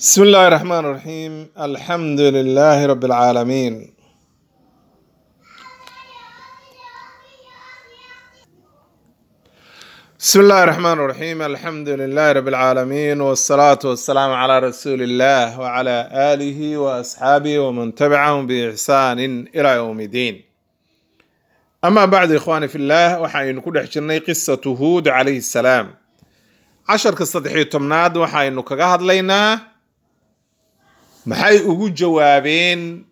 بسم الله الرحمن الرحيم. الحمد لله رب العالمين. بسم الله الرحمن الرحيم. الحمد لله رب العالمين، والصلاة والسلام على رسول الله وعلى آله وأصحابه ومن تبعهم بإحسان إلى يوم الدين. أما بعد إخواني في الله، وحين كل حجرني قصة هود عليه السلام. 10 قصة تمناد وحين كجهد لنا maxay ugu jawaabeen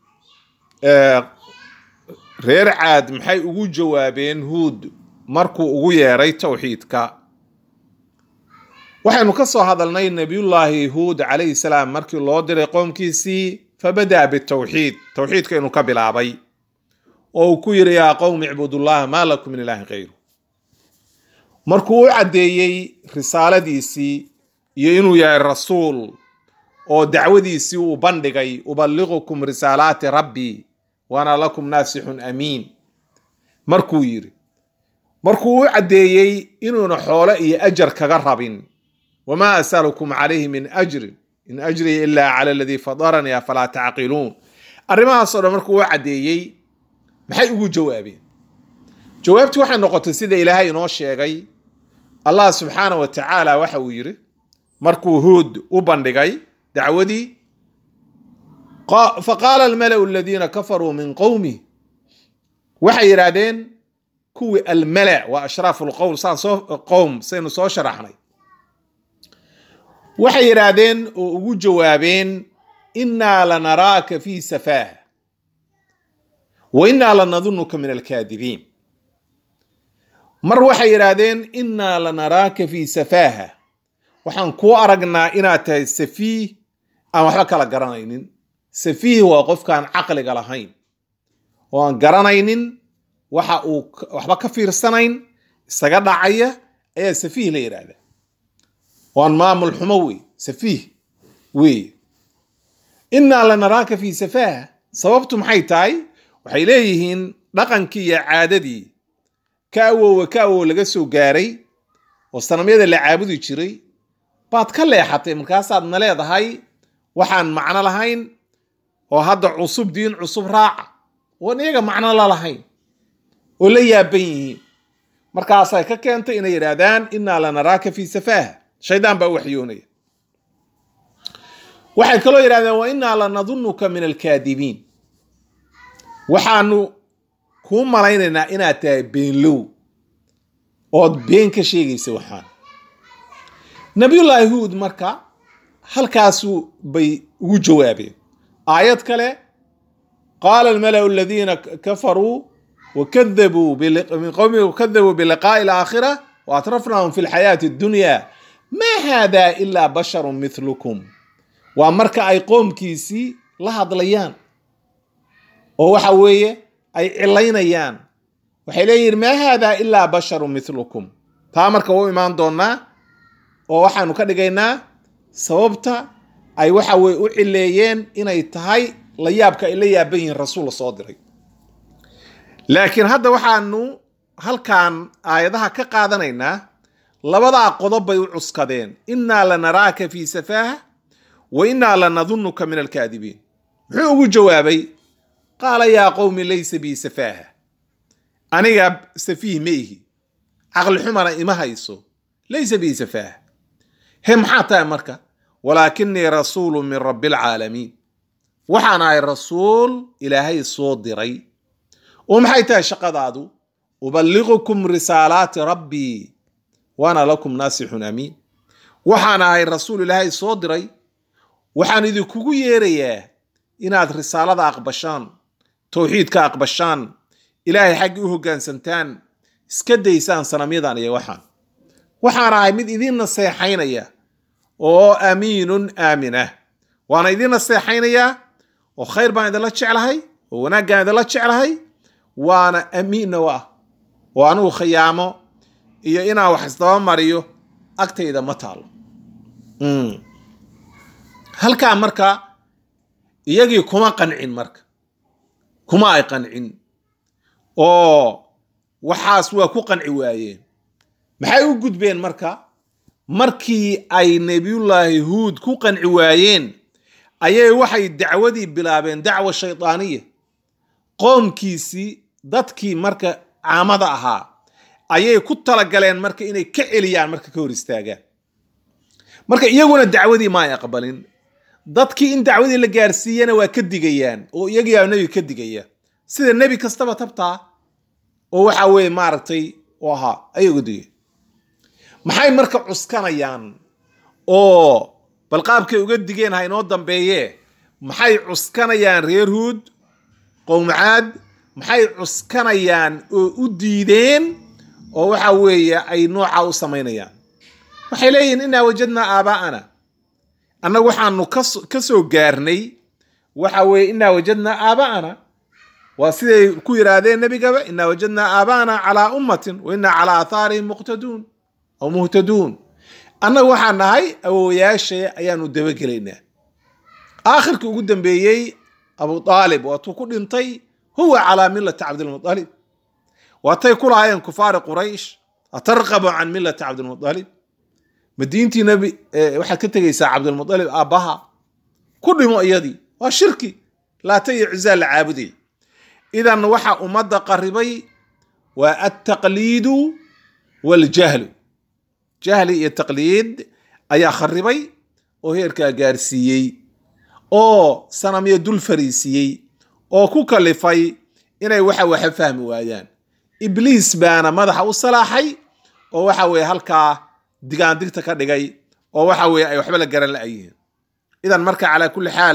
reer caad maxay ugu jawaabeen Huud markuu ugu yeeray tawxiidka. waxaanu ka soo hadalnay nabiyullaahi Huud alayhi salaam markii loo diray qoomkiisii fabada bitawxiid, tawxiidka inuu ka bilaabay oo ku yiri yaa qawmi ibudullaha ma lakum min ilaahin ghayru. markuu cadeeyay risaaladiisii iyo inuu yahay rasuul oo dacwadiisii uu bandhigay uballighukum risaalaati rabbi wa ana lakum naasihun amiin. markuu yiri markuu cadeeyay inuuna xoolo iyo ajar kaga rabin, wama asalukum alayhi min ajrin in ajri illa ala alladhi fadarani afala ta'qiluun. arrimahaas oo markuu cadeeyay maxay ugu jawaabeen? jawaabtu waxay noqotay sida Ilaahay inoo sheegay. Allah subhanahu wa ta'ala waxa uu yiri markuu Huud u bandhigay دعودي فقال الملأ الذين كفروا من قومه. waxay yiraahdeen kuwi الملأ واشراف القوم قوم saynu soo sharaxnay, waxay yiraahdeen oo ugu jawaabeen inna lanaraaka fi safaah wa inna lanadhunnuka min alkaadibin. mar waxay yiraahdeen inna lanaraaka fi safaah, waxaan ku aragnaa inaad tahay safiih aan waxba kala garanaynin. safiih waa qofkaan caqliga lahayn oo aan garanaynin waxa uu waxba ka fiirsanayn, isaga dhacaya ayaa safiih la yiraahdaa. waan maamul xumo wey, safiih wey. inna lanaraaka fi safaah, sababtu maxay tahay? waxay leeyihiin dhaqankii iyo caadadii kaawo laga soo gaaray oo sanamyada la caabudi jiray baad ka leexatay, markaasaad na leedahay waxaan macno lahayn oo hadda cusub diin cusub raaca oo iyaga macno la lahayn oo la yaaban yihiin. markaasay ka keentay inay yiraahdaan inna lanaraaka fi safaah. shaydaan baa waxyoonaya. waxay kaloo yiraahdaan wa inna lanadhunnuka min alkaadibiin, waxaanu ku malaynaynaa inaad tahay beenlow ood been ka sheegaysa waxaan. nabiyullaahi Huud marka halkaasu bay ugu jawaabeen. aayad kale qaala almala'u alladhiina kafaruu wakadhabuu min qawmihi wakadhabuu biliqaa'i alaakhirah wa atrafnahum fi alxayaati addunya ma hada illa basharun mithlukum. waa marka ay qoomkiisii la hadlayaan oo waxa weeye ay cilaynayaan, waxay leeyihiin ma hada illa basharun mithlukum. taa marka wuu imaan doonaa oo waxaanu ka dhigaynaa sababta ay waxa way u cileeyeen inay tahay la yaabka ay la yaaban yihiin rasuul soo diray. laakiin hadda waxaanu halkan aayadaha ka qaadanaynaa labada qodob bay u cuskadeen, inna lanaraaka fi safaah wa inna lanadhunnuka min alkaadibiin. muxuu ugu jawaabay? qaala yaa qawmi laysa bi safaah, aniga safiih meehi, aqal xumana ima hayso, laysa bi safaah. هم حتى مركا ولكني رسول من رب العالمين، وحنا الرسول إلهي صوت دري ومحيتا شقدادو أبلغكم رسالات ربي وأنا لكم ناصح أمين. وحنا الرسول إلهي صوت دري وحنا إذا كوكو يريا إناد رسالة أقبشان توحيد كأقبشان إلهي حقه كان سنتان اسكد إيسان سنميدان يا waxaan mid idin naseexaynaya oo amiinun aamina. waana idin naseexaynaya oo khayr baan idin la jeclahay oo wanaaggaan idin la jeclahay, waana amiin waa oo anigu khiyaamo iyo inaan wax isdaba mariyo agtayda ma taalo. halkaa marka iyagii kuma qancin, marka kuma ay qancin oo waxaas waa ku qanci waayeen. maxay u gudbeen marka markii ay nabiyullaahi Huud ku qanci waayeen ayay waxay dacwadii bilaabeen dacwo shaydaaniya qoomkiisii dadkii marka caamada ahaa ayay ku talagaleen marka inay ka celiyaan marka ka hor istaagaan marka iyaguna dacwadii ma ay aqbalin dadkii in dacwadii la gaarsiiyana waa ka digayaan oo iyagiyaa nebi ka digaya sida nebi kastaba tabtaa oo waxa weeye maaragtay oo ahaa ayay uga digay maxay marka cuskanayaan oo bal qaabkay uga digeen ha inoo dambeeye maxay cuskanayaan reer Huud qowm Caad maxay cuskanayaan oo u diideen oo waxa weeye ay nooca u sameynayaan waxay leeyihiin inna wajadna aabaana annagu waxaanu ka soo gaarnay waxa weeye inna wajadna aabaana waa siday ku yiraahdeen nabigaba inna wajadna aabaana ala ummatin wa inna ala atharihim muqtadun aw muhtadun annagu waxaan nahay awooyaashay ayaanu dabagelaynaa aakhirkii ugu dambeeyey Abu Talib waatuu ku dhintay huwa ala millati Abdul Muttalib waatay ku lahaayeen kufaar Quraysh atarqabu an millati Abdul Muttalib madiintii nabi waxaad ka tegaysaa Abdul Muttalib aabaha ku dhimo iyadii waa shirki laa tay'za al-aabudi idan waxa umada qaribay waa at-taqliid wal-jahl jahli iyo taqliid ayaa kharibay oo heerka gaarsiiyay oo sanamiya dul fariisiyay oo ku kalifay inay waxa fahmi waayaan ibliis baana madaxa u salaaxay oo waxa weeye halka digaan digta ka dhigay oo waxa weeye ay waxba la garan la'ayeen idan marka ala kulli xaal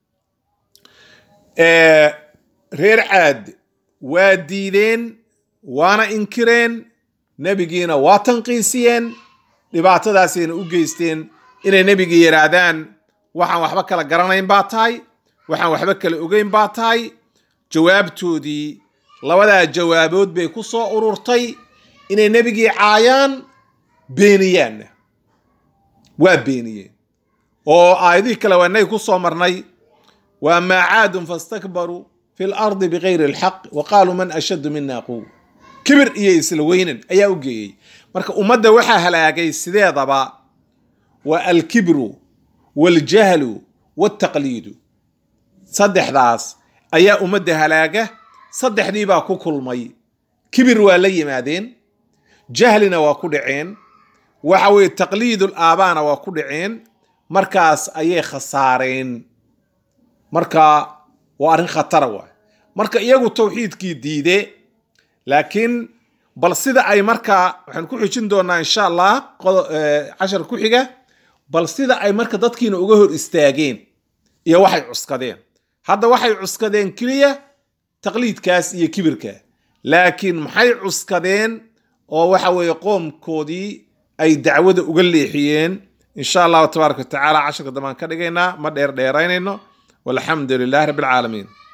reer Caad waa diideen waana inkireen nabigiina waa tanqiisiyeen dhibaatadaasina u geysteen inay nabiga yiraahdaan waxaan waxba kala garanayn baa tahay waxaan waxba kala ogeyn baa tahay jawaabtoodii labada jawaabood bay ku soo ururtay inay nabigii caayaan beeniyaan waa beeniyeen oo aayadii kale waanay ku soo marnay wa ma aadun fastakbaru fil ardi bighayri alhaq wa qalu man ashaddu minna quwwa kibir iyo isla weynan ayaa u geeyay marka umada waxa halaagay sideedaba wa al-kibru wal-jahlu wat-taqliid saddexdaas ayaa umada halaaga saddexdii baa ku kulmay kibir waa la yimaadeen jahlina waa ku dhaceen waxa weeye taqliidul aabaana waa ku dhaceen markaas ayay khasaareen marka waa arrin khatar waay marka iyagu tawxiidkii diide laakiin bal sida ay marka waxaan ku xijin doonaa insha Allah cashar ku xiga bal sida ay marka dadkiina uga hor istaageen iyo waxay cuskadeen hadda waxay cuskadeen kaliya taqliidkaas iyo kibirka laakiin maxay cuskadeen oo waxa weeye qoomkoodii ay dacwada uga leexiyeen insha Allah tabaaraka wa taala casharka damaan ka dhigaynaa ma dheeraynayno walhamdulillahi rabbil alamin